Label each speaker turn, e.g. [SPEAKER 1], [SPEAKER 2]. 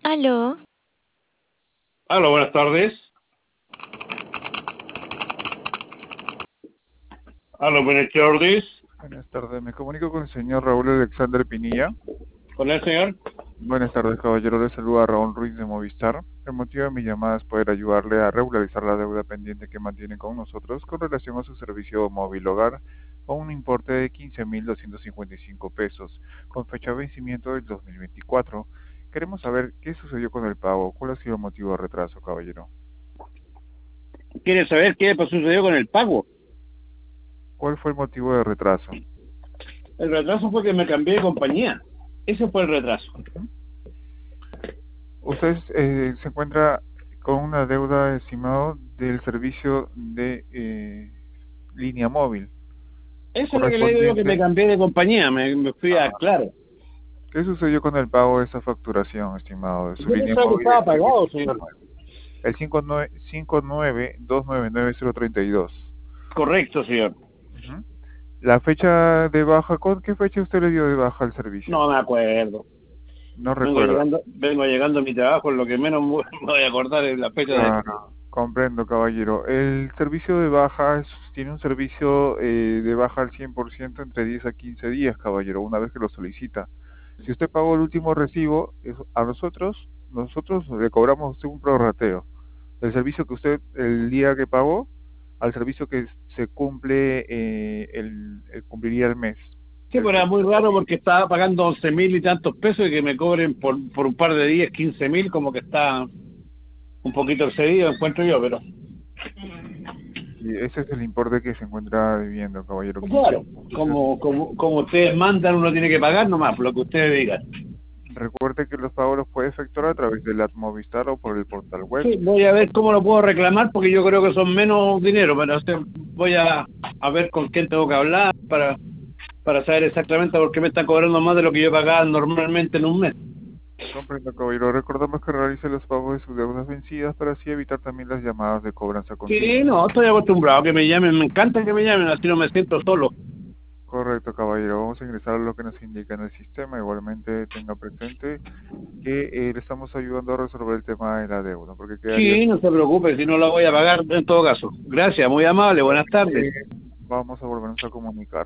[SPEAKER 1] Aló,
[SPEAKER 2] Hola, buenas tardes. Hola, buenas tardes.
[SPEAKER 3] Buenas tardes, me comunico con el señor Raúl Alexander Pinilla.
[SPEAKER 2] ¿Con el señor?
[SPEAKER 3] Buenas tardes, caballero. Le saluda Raúl Ruiz de Movistar. El motivo de mi llamada es poder ayudarle a regularizar la deuda pendiente que mantiene con nosotros con relación a su servicio móvil hogar con un importe de 15.255 pesos, con fecha de vencimiento del 2024. Queremos saber qué sucedió con el pago, cuál ha sido el motivo de retraso, caballero.
[SPEAKER 2] ¿Quiere saber qué sucedió con el pago?
[SPEAKER 3] ¿Cuál fue el motivo de retraso?
[SPEAKER 2] El retraso fue que me cambié de compañía. Ese fue el retraso.
[SPEAKER 3] Ujú. Usted se encuentra con una deuda estimado del servicio de línea móvil
[SPEAKER 2] Eso es lo que le digo yo, que me
[SPEAKER 3] correspondiente.
[SPEAKER 2] cambié de compañía. Me fui a
[SPEAKER 3] Ah,
[SPEAKER 2] Claro.
[SPEAKER 3] ¿qué sucedió con el pago de esa facturación, estimado, de su
[SPEAKER 2] Yo
[SPEAKER 3] línea
[SPEAKER 2] pensaba que
[SPEAKER 3] móvil
[SPEAKER 2] estaba
[SPEAKER 3] del servicio
[SPEAKER 2] pagado, señor.
[SPEAKER 3] 59? El 59299032.
[SPEAKER 2] Correcto, señor.
[SPEAKER 3] Ujú. La fecha de baja, ¿con qué fecha usted le dio de baja al servicio?
[SPEAKER 2] No me acuerdo.
[SPEAKER 3] No
[SPEAKER 2] Vengo
[SPEAKER 3] recuerda.
[SPEAKER 2] llegando, vengo llegando a mi trabajo, lo que menos me voy a acordar es la fecha de...
[SPEAKER 3] Claro, comprendo, caballero. El servicio de baja tiene un servicio de baja al 100% entre 10 a 15 días, caballero, una vez que lo solicita. Si usted pagó el último recibo, a nosotros le cobramos a usted un prorrateo del servicio que usted el día que pagó al servicio que se cumple, cumpliría el mes
[SPEAKER 2] Sí,
[SPEAKER 3] del
[SPEAKER 2] pero era muy
[SPEAKER 3] servicio
[SPEAKER 2] raro
[SPEAKER 3] móvil.
[SPEAKER 2] porque estaba pagando 11.000 y tantos pesos y que me cobren por un par de días 15.000, como que está un poquito excedido, encuentro yo, pero
[SPEAKER 3] Y ese es el importe que se encuentra viviendo, caballero,
[SPEAKER 2] claro,
[SPEAKER 3] 15.255.
[SPEAKER 2] como ustedes mandan, uno tiene que pagar nomás, lo que ustedes digan.
[SPEAKER 3] Recuerde que los pagos los puede efectuar a través de la app Movistar o por el portal web.
[SPEAKER 2] Sí, voy a ver cómo lo puedo reclamar porque yo creo que son menos dinero, pero voy a ver con quién tengo que hablar para saber exactamente por qué me están cobrando más de lo que yo pagaba normalmente en un mes.
[SPEAKER 3] Comprendo, caballero. Recordamos que realice los pagos de sus deudas vencidas para así evitar también las llamadas de cobranza
[SPEAKER 2] Sí,
[SPEAKER 3] continua.
[SPEAKER 2] no, estoy acostumbrado a que me llamen, me encanta que me llamen, así no me siento solo.
[SPEAKER 3] Correcto, caballero. Vamos a ingresar a lo que nos indica en el sistema. Igualmente tenga presente que le estamos ayudando a resolver el tema de la deuda, porque quedaría
[SPEAKER 2] Sí, no se preocupe, si no la voy a pagar en todo caso. Gracias, muy amable, buenas tardes.
[SPEAKER 3] vamos a volvernos a comunicar.